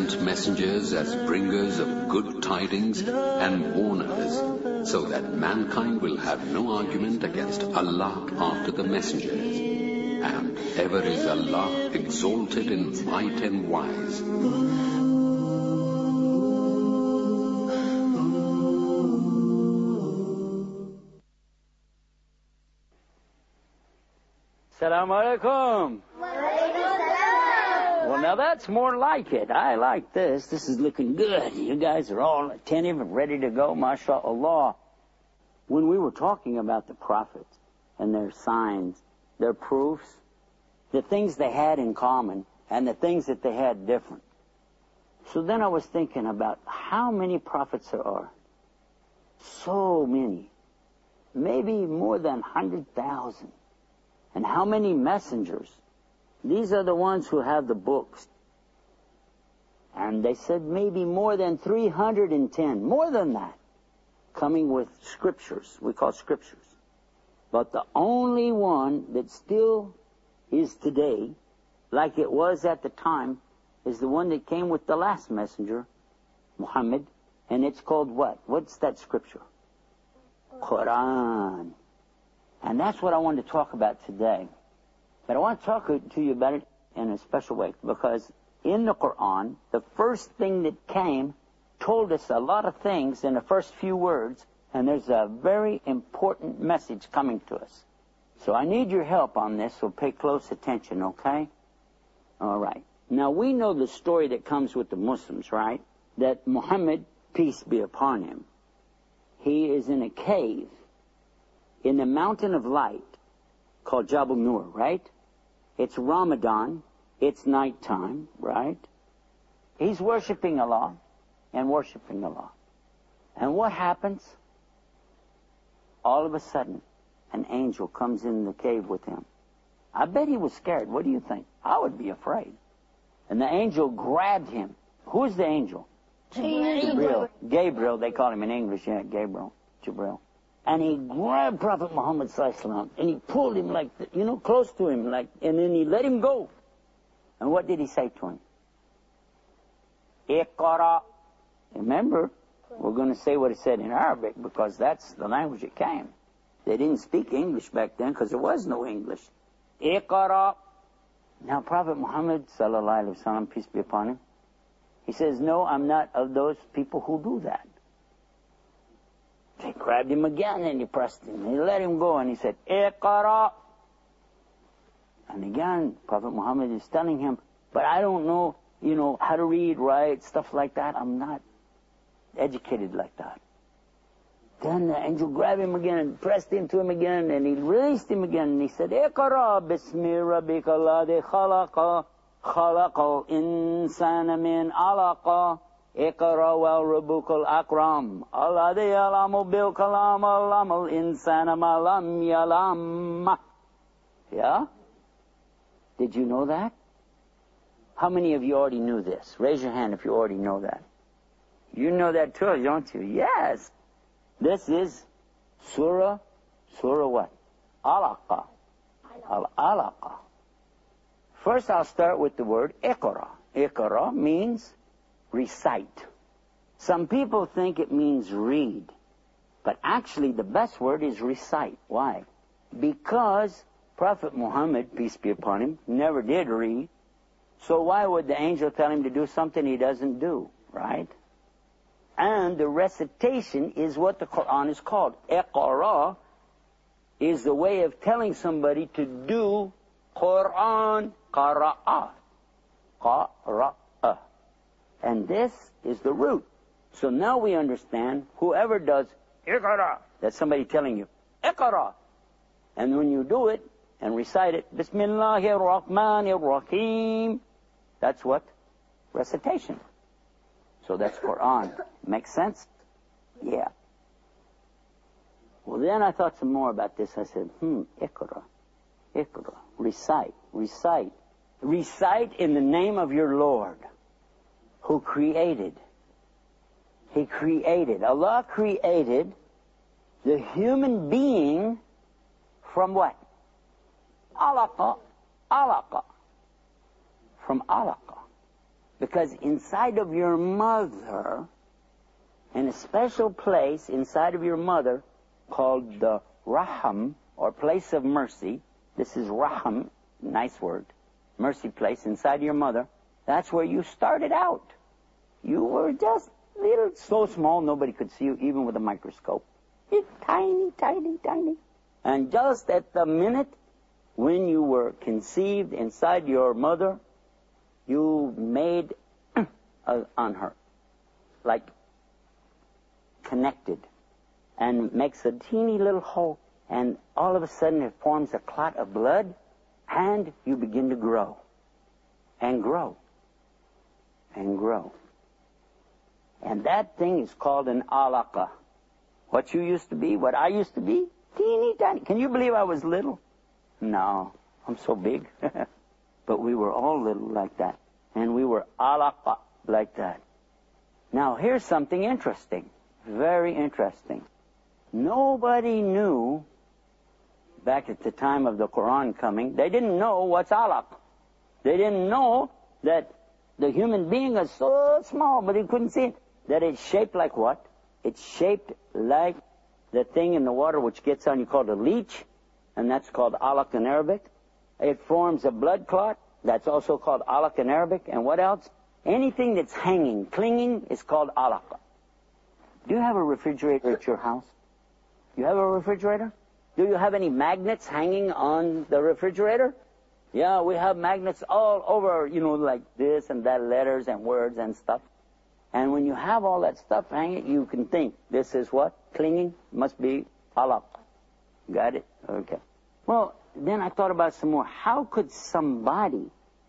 sent messengers as bringers of good tidings and warners, so that mankind will have no argument against Allah after the messengers. And ever is Allah exalted in might and wise. Assalamu alaikum. Well, now that's more like it. I like this. This is looking good. You guys are all attentive and ready to go, mashallah. When we were talking about the prophets and their signs, their proofs, the things they had in common and the things that they had different. So then I was thinking about how many prophets there are. So many. Maybe more than 100,000. And how many messengers? These are the ones who have the books. And they said maybe more than 310, more than that, coming with scriptures. We call scriptures. But the only one that still is today, like it was at the time, is the one that came with the last messenger, Muhammad. And it's called what? What's that scripture? Quran. And that's what I want to talk about today. But I want to talk to you about it in a special way, because in the Quran, the first thing that came told us a lot of things in the first few words, and there's a very important message coming to us. So I need your help on this, so pay close attention, okay? All right. Now, we know the story that comes with the Muslims, right? That Muhammad, peace be upon him, he is in a cave in the mountain of light called Jabal Nur, right? It's Ramadan. It's nighttime, right? He's worshiping Allah and worshiping Allah. And what happens? All of a sudden, an angel comes in the cave with him. I bet he was scared. What do you think? I would be afraid. And the angel grabbed him. Who's the angel? Gabriel. Gabriel, they call him in English, yeah, Gabriel. Jibril. And he grabbed Prophet Muhammad sallallahu alaihi wasallam and he pulled him like, close to him, and then he let him go. And what did he say to him? Iqra. Remember, we're going to say what it said in Arabic because that's the language it came. They didn't speak English back then because there was no English. Iqra. Now Prophet Muhammad sallallahu alaihi wasallam, peace be upon him, he says, no, I'm not of those people who do that. They grabbed him again and he pressed him. He let him go and he said, Iqra. And again, Prophet Muhammad is telling him, but I don't know, how to read, write, stuff like that. I'm not educated like that. Then the angel grabbed him again and pressed into him again and he released him again and he said, Iqra bismi rabbika alladhi khalaqa khalaqal insana min alaqa. Iqra wal rabukal akram. Alladhi yalamu bil kalam alamal insana ma lam yalam. Yeah? Did you know that? How many of you already knew this? Raise your hand if you already know that. You know that too, don't you? Yes. This is Surah what? Alaqa. Al-Alaqa. First I'll start with the word Iqra. Iqra means recite. Some people think it means read. But actually the best word is recite. Why? Because Prophet Muhammad, peace be upon him, never did read. So why would the angel tell him to do something he doesn't do, right? And the recitation is what the Quran is called. Iqra is the way of telling somebody to do Quran, qara'a. Qara'a. And this is the root. So now we understand whoever does Iqra, that's somebody telling you, Iqra. And when you do it and recite it, Bismillahir Rahmanir Rahim, that's what? Recitation. So that's Quran. Makes sense? Yeah. Well, then I thought some more about this. I said, Iqra. Iqra. Recite. Recite. Recite in the name of your Lord, who created. He created. Allah created the human being from what? Alaqa. Alaqa. From alaqa. Because inside of your mother, in a special place inside of your mother called the Raham, or place of mercy, this is Raham, nice word, mercy place inside your mother, that's where you started out. You were just little, so small nobody could see you even with a microscope. You're tiny, tiny, tiny. And just at the minute when you were conceived inside your mother, you made on her, like connected, and makes a teeny little hole, and all of a sudden it forms a clot of blood, and you begin to grow, and grow, and grow. And that thing is called an alaqa. What you used to be, what I used to be, teeny tiny. Can you believe I was little? No, I'm so big. But we were all little like that. And we were alaqa like that. Now here's something interesting. Very interesting. Nobody knew, back at the time of the Quran coming, they didn't know what's alaq. They didn't know that the human being is so small, but he couldn't see it, that it's shaped like what? It's shaped like the thing in the water which gets on you called a leech, and that's called alaq in Arabic. It forms a blood clot, that's also called alaq in Arabic. And what else? Anything that's hanging, clinging, is called alaq. Do you have a refrigerator at your house? You have a refrigerator? Do you have any magnets hanging on the refrigerator? Yeah, we have magnets all over, like this and that, letters and words and stuff. And when you have all that stuff hanging, you can think, this is what? Clinging? Must be alaq. Got it? Okay. Well, then I thought about some more. How could somebody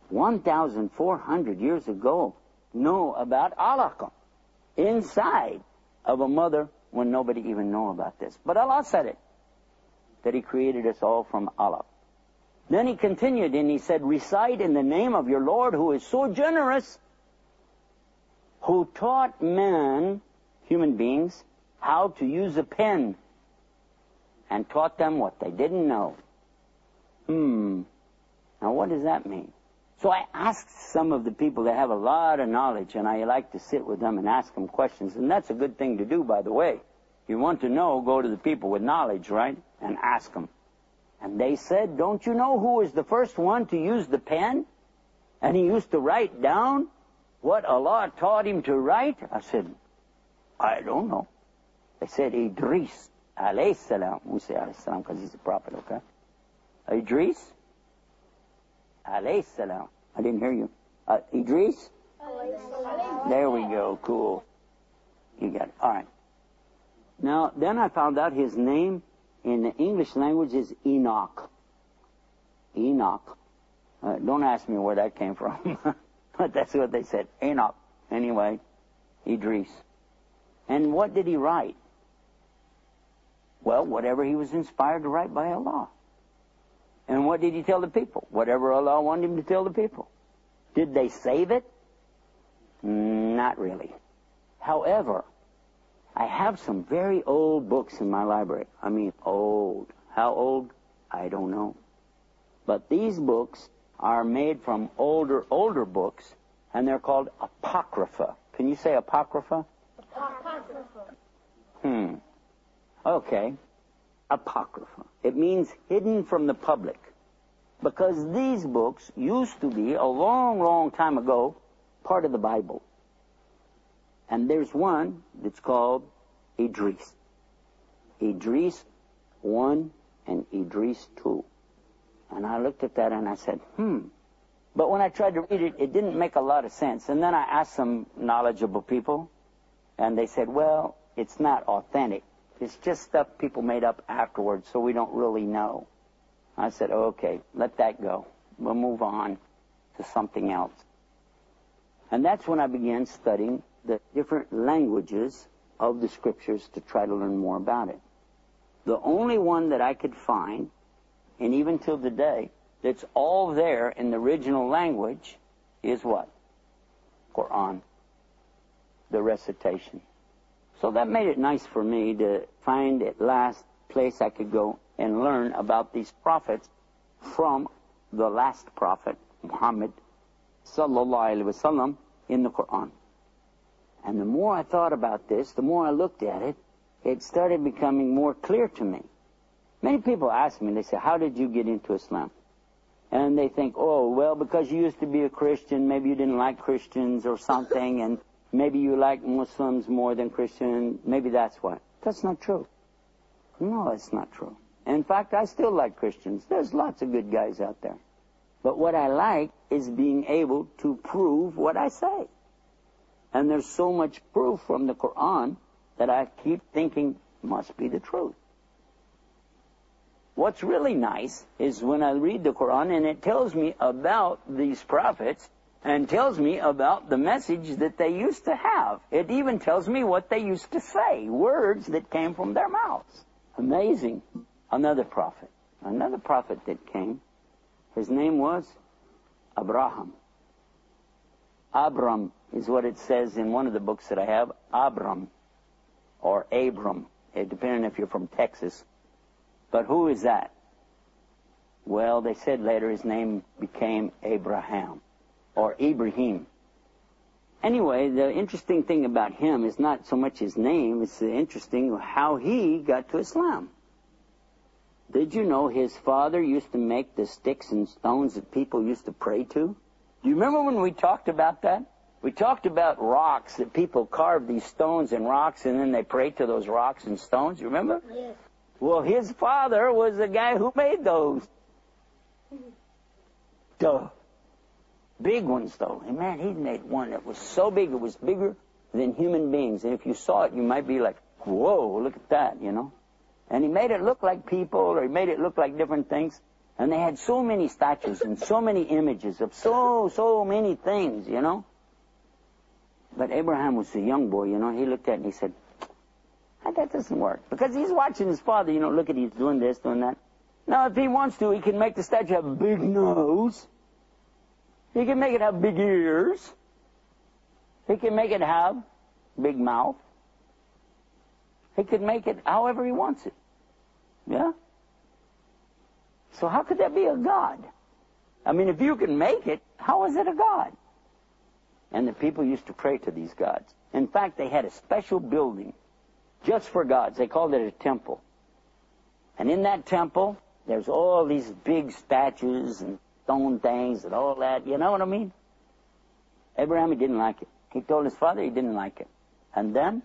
1,400 years ago know about alaq inside of a mother when nobody even knew about this? But Allah said it, that He created us all from alaq. Then He continued and He said, recite in the name of your Lord who is so generous, who taught man, human beings, how to use a pen and taught them what they didn't know. Now what does that mean? So I asked some of the people that have a lot of knowledge, and I like to sit with them and ask them questions, and that's a good thing to do, by the way. If you want to know, go to the people with knowledge, right, and ask them. And they said, don't you know who was the first one to use the pen? And he used to write down what Allah taught him to write? I said, I don't know. They said, Idris, alayhi salam. We say alayhi salam because he's a prophet, okay? Idris, alayhi salam. I didn't hear you. Idris? There we go, cool. You got it. All right. Now, then I found out his name in the English language is Enoch. Enoch. Don't ask me where that came from. But that's what they said. Enoch. Anyway, Idris. And what did he write? Well, whatever he was inspired to write by Allah. And what did he tell the people? Whatever Allah wanted him to tell the people. Did they save it? Not really. However, I have some very old books in my library. I mean, old. How old? I don't know. But these books are made from older books, and they're called Apocrypha. Can you say Apocrypha? Apocrypha. Okay. Apocrypha. It means hidden from the public. Because these books used to be, a long, long time ago, part of the Bible. And there's one that's called Idris. Idris 1 and Idris 2. And I looked at that and I said, But when I tried to read it, it didn't make a lot of sense. And then I asked some knowledgeable people, and they said, well, it's not authentic. It's just stuff people made up afterwards, so we don't really know. I said, okay, let that go. We'll move on to something else. And that's when I began studying the different languages of the scriptures to try to learn more about it. The only one that I could find, and even till today, that's all there in the original language is what? Quran. The recitation. So that made it nice for me to find at last place I could go and learn about these prophets from the last prophet, Muhammad sallallahu alaihi wasallam, in the Quran. And the more I thought about this, the more I looked at it, it started becoming more clear to me. Many people ask me, they say, how did you get into Islam? And they think, oh, well, because you used to be a Christian, maybe you didn't like Christians or something, and maybe you like Muslims more than Christians. Maybe that's why. That's not true. No, it's not true. In fact, I still like Christians. There's lots of good guys out there. But what I like is being able to prove what I say. And there's so much proof from the Quran that I keep thinking must be the truth. What's really nice is when I read the Quran and it tells me about these prophets and tells me about the message that they used to have. It even tells me what they used to say, words that came from their mouths. Amazing. Another prophet that came, his name was Abraham. Abram is what it says in one of the books that I have, Abram, or Abram, depending if you're from Texas. But who is that? Well, they said later his name became Abraham, or Ibrahim. Anyway, the interesting thing about him is not so much his name, it's interesting how he got to Islam. Did you know his father used to make the sticks and stones that people used to pray to? Do you remember when we talked about that? We talked about rocks, that people carved these stones and rocks and then they prayed to those rocks and stones. You remember? Yes. Well, his father was the guy who made those. Duh. Big ones, though. And man, he made one that was so big, it was bigger than human beings. And if you saw it, you might be like, whoa, look at that, you know. And he made it look like people, or he made it look like different things. And they had so many statues and so many images of so many things, you know. But Abraham was a young boy, you know. He looked at it and he said, that doesn't work. Because he's watching his father, you know, look at he's doing this, doing that. Now, if he wants to, he can make the statue have a big nose. He can make it have big ears. He can make it have big mouth. He can make it however he wants it. Yeah? So how could that be a god? I mean, if you can make it, how is it a god? And the people used to pray to these gods. In fact, they had a special building just for gods. They called it a temple. And in that temple, there's all these big statues and stone things and all that. You know what I mean? Abraham, he didn't like it. He told his father he didn't like it. And then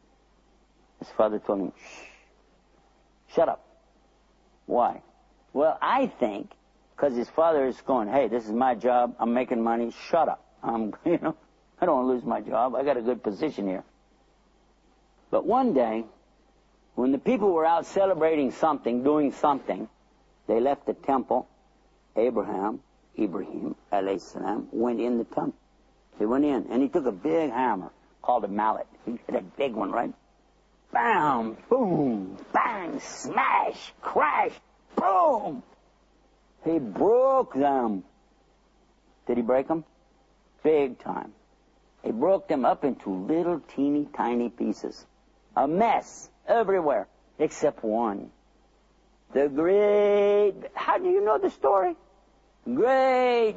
his father told him, shh, shut up. Why? Well, I think because his father is going, hey, this is my job. I'm making money. Shut up. I don't want to lose my job. I got a good position here. But one day, when the people were out celebrating something, doing something, they left the temple. Ibrahim, alayhi salam, went in the temple. He went in, and he took a big hammer called a mallet. He had a big one, right? Bam, boom, bang, smash, crash, boom. He broke them. Did he break them? Big time. He broke them up into little teeny tiny pieces. A mess everywhere, except one. The great, how do you know the story? Great,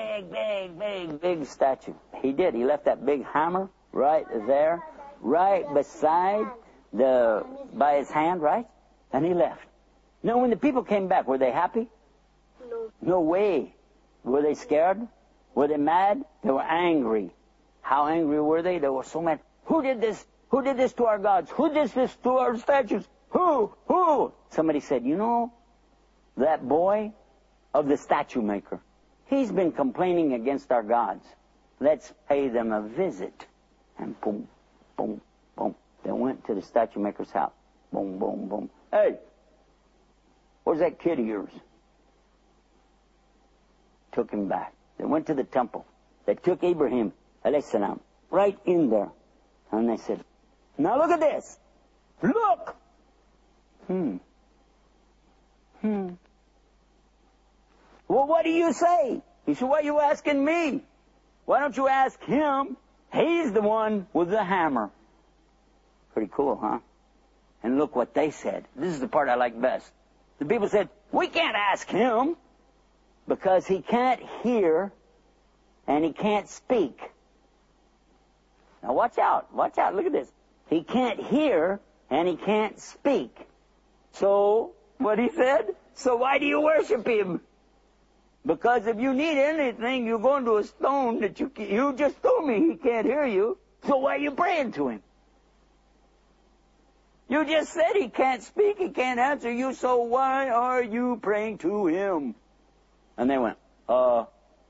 big statue. He did. He left that big hammer right there, right beside by his hand, right? And he left. Now, when the people came back, were they happy? No. No way. Were they scared? Were they mad? They were angry. How angry were they? They were so mad. Who did this? Who did this to our gods? Who did this to our statues? Who? Somebody said, you know, that boy of the statue maker, he's been complaining against our gods. Let's pay them a visit. And boom, boom, boom. They went to the statue maker's house. Boom, boom, boom. Hey, where's that kid of yours? Took him back. They went to the temple. They took Ibrahim, alayhi salam, right in there. And they said, now look at this. Look. Well, what do you say? He said, why are you asking me? Why don't you ask him? He's the one with the hammer. Pretty cool, huh? And look what they said. This is the part I like best. The people said, we can't ask him because he can't hear and he can't speak. Now watch out, look at this. He can't hear and he can't speak. So, what he said? So why do you worship him? Because if you need anything, you're going to a stone that you just told me he can't hear you. So why are you praying to him? You just said he can't speak, he can't answer you, so why are you praying to him? And they went, it's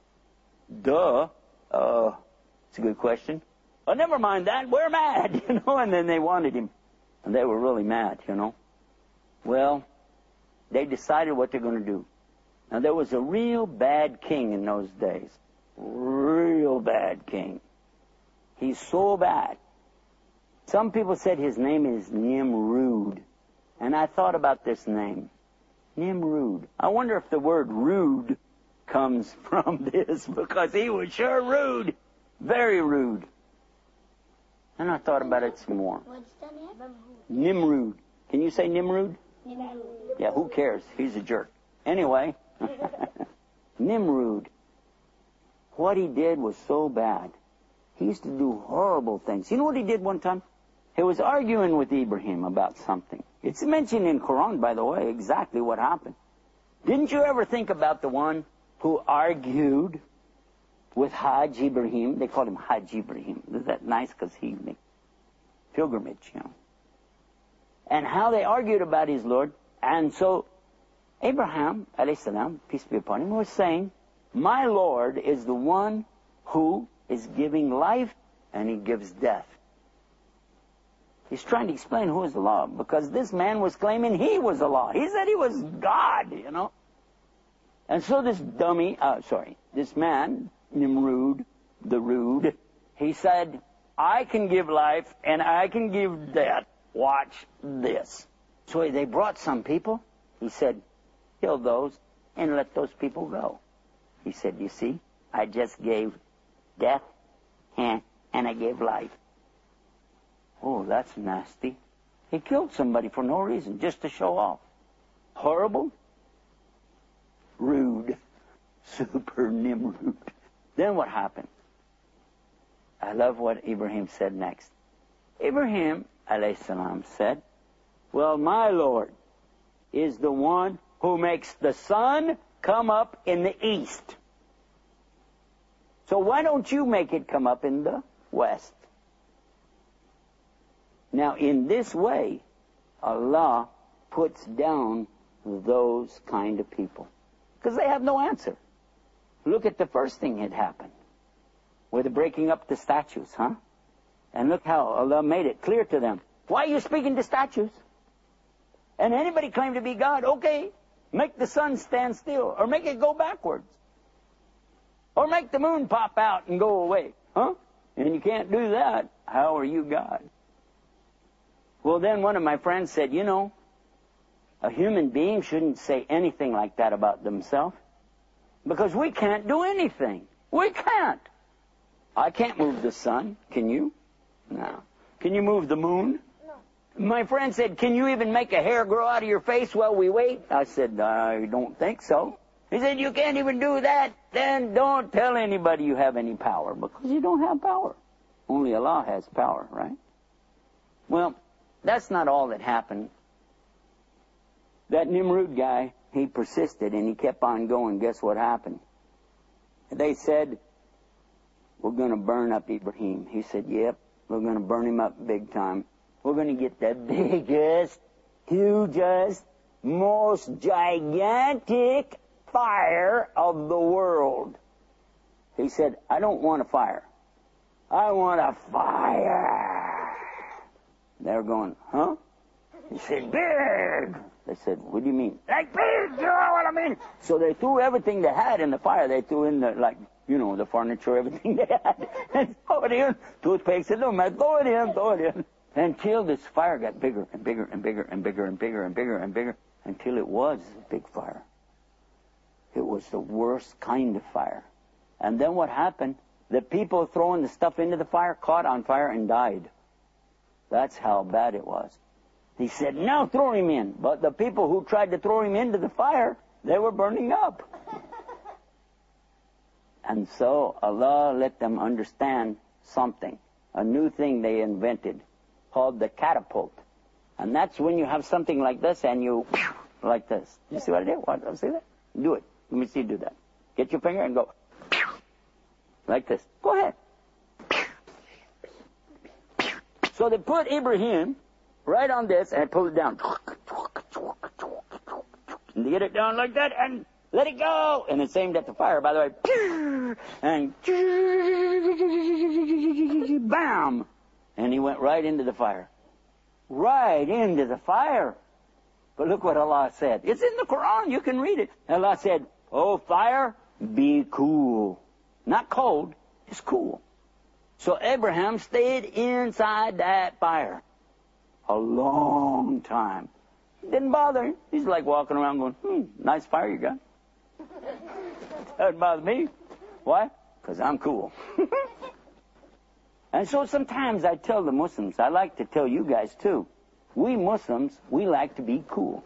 a good question. Oh, never mind that, we're mad, and then they wanted him. And they were really mad, Well, they decided what they're going to do. Now, there was a real bad king in those days. Real bad king. He's so bad. Some people said his name is Nimrud. And I thought about this name. Nimrud. I wonder if the word rude comes from this, because he was sure rude. Very rude. And I thought about it some more. What's the name? Nimrud. Can you say Nimrud? Nimrud. Yeah, who cares? He's a jerk. Anyway, Nimrud. What he did was so bad. He used to do horrible things. You know what he did one time? He was arguing with Ibrahim about something. It's mentioned in Quran, by the way, exactly what happened. Didn't you ever think about the one who argued with Hajj Ibrahim? They called him Hajj Ibrahim. Isn't that nice? Because he made pilgrimage, And how they argued about his Lord. And so Abraham, alayhi salam, peace be upon him, was saying, my Lord is the one who is giving life and he gives death. He's trying to explain who is Allah, because this man was claiming he was Allah. He said he was God, And so this this man, Nimrud, the rude, he said, I can give life and I can give death. Watch this. So they brought some people. He said, kill those and let those people go. He said, you see, I just gave death and I gave life. Oh, that's nasty. He killed somebody for no reason, just to show off. Horrible. Rude. Super Nimrud. Then what happened? I love what Ibrahim said next. Ibrahim, alayhi salam, said, well, my Lord is the one who makes the sun come up in the east. So why don't you make it come up in the west? Now, in this way, Allah puts down those kind of people. Because they have no answer. Look at the first thing that happened. With the breaking up the statues, And look how Allah made it clear to them. Why are you speaking to statues? And anybody claim to be God, okay, make the sun stand still, or make it go backwards. Or make the moon pop out and go away, And you can't do that. How are you God? Well, then one of my friends said, a human being shouldn't say anything like that about themselves, because we can't do anything. We can't. I can't move the sun. Can you? No. Can you move the moon? No. My friend said, can you even make a hair grow out of your face while we wait? I said, I don't think so. He said, you can't even do that. Then don't tell anybody you have any power, because you don't have power. Only Allah has power, right? Well, that's not all that happened. That Nimrud guy, he persisted and he kept on going. Guess what happened? They said, we're going to burn up Ibrahim. He said, yep, we're going to burn him up big time. We're going to get the biggest, hugest, most gigantic fire of the world. He said, I don't want a fire. I want a fire. They're going, huh? He said, big. They said, what do you mean? Like big, you know what I mean? So they threw everything they had in the fire. They threw in the furniture, everything they had. And throw it in. Toothpicks, it don't matter. Throw it in. Until this fire got bigger and bigger and bigger and bigger and bigger and bigger and bigger, until it was a big fire. It was the worst kind of fire. And then what happened? The people throwing the stuff into the fire caught on fire and died. That's how bad it was. He said, now throw him in. But the people who tried to throw him into the fire, they were burning up. And so Allah let them understand something. a new thing they invented called the catapult. And that's when you have something like this and you, like this. You see what I did? What? See that? Do it. Let me see you do that. Get your finger and go, like this. Go ahead. So they put Ibrahim right on this and pull it down. And they get it down like that and let it go. And it's aimed at the fire, by the way. And bam. And he went right into the fire. Right into the fire. But look what Allah said. It's in the Quran. You can read it. Allah said, "Oh, fire, be cool." Not cold, just cool. So Abraham stayed inside that fire a long time. Didn't bother him. He's like walking around going, nice fire you got. Doesn't bother me. Why? Because I'm cool. And so sometimes I tell the Muslims, I like to tell you guys too, we Muslims, we like to be cool.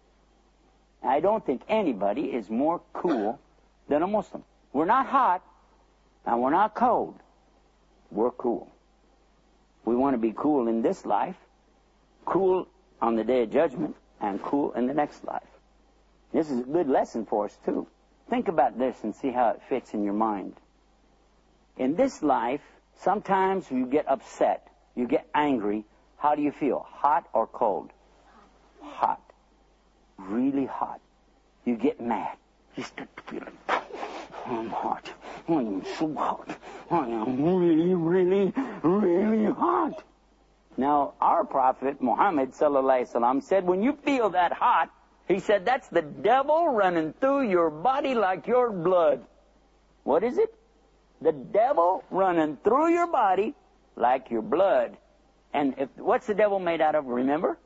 I don't think anybody is more cool than a Muslim. We're not hot, and we're not cold. We're cool. We want to be cool in this life, cool on the Day of Judgment, and cool in the next life. This is a good lesson for us, too. Think about this and see how it fits in your mind. In this life, sometimes you get upset, you get angry. How do you feel? Hot or cold? Hot. Really hot. You get mad. You start feeling, I'm hot. I am so hot. I am really, really, really hot. Now, our Prophet, Muhammad sallallahu alaihi wasallam, said when you feel that hot, he said that's the devil running through your body like your blood. What is it? The devil running through your body like your blood. And what's the devil made out of, remember?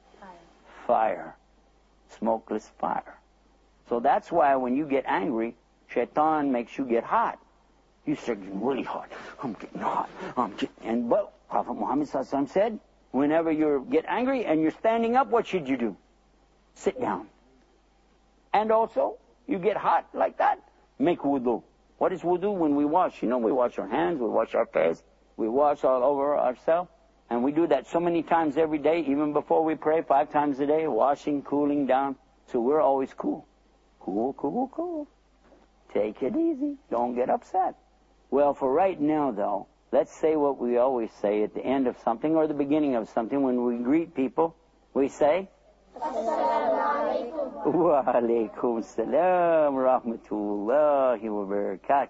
Fire. Smokeless fire. So that's why when you get angry, Shaitan makes you get hot. You start getting really hot. I'm getting hot. And what Prophet Muhammad sallallahu alaihi wasallam said, whenever you get angry and you're standing up, what should you do? Sit down. And also, you get hot like that, make wudu. What is wudu? When we wash, we wash our hands, we wash our face, we wash all over ourselves. And we do that so many times every day, even before we pray, 5 times a day, washing, cooling down. So we're always cool. Cool, cool, cool. Take it easy. Don't get upset. Well, for right now, though, let's say what we always say at the end of something or the beginning of something. When we greet people, we say, Assalamu alaikum. Wa alaikum salam rahmatullahi wa barakatuh.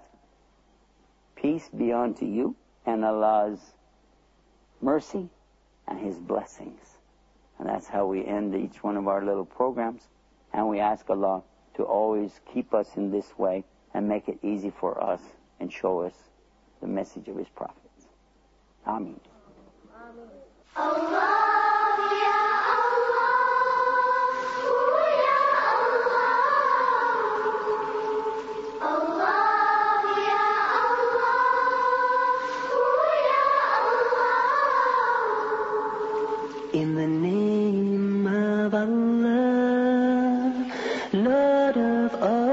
Peace be unto you and Allah's mercy and His blessings. And that's how we end each one of our little programs. And we ask Allah to always keep us in this way and make it easy for us and show us the message of His prophets. Ameen. Ameen. Allah. In the name of Allah, Lord of all.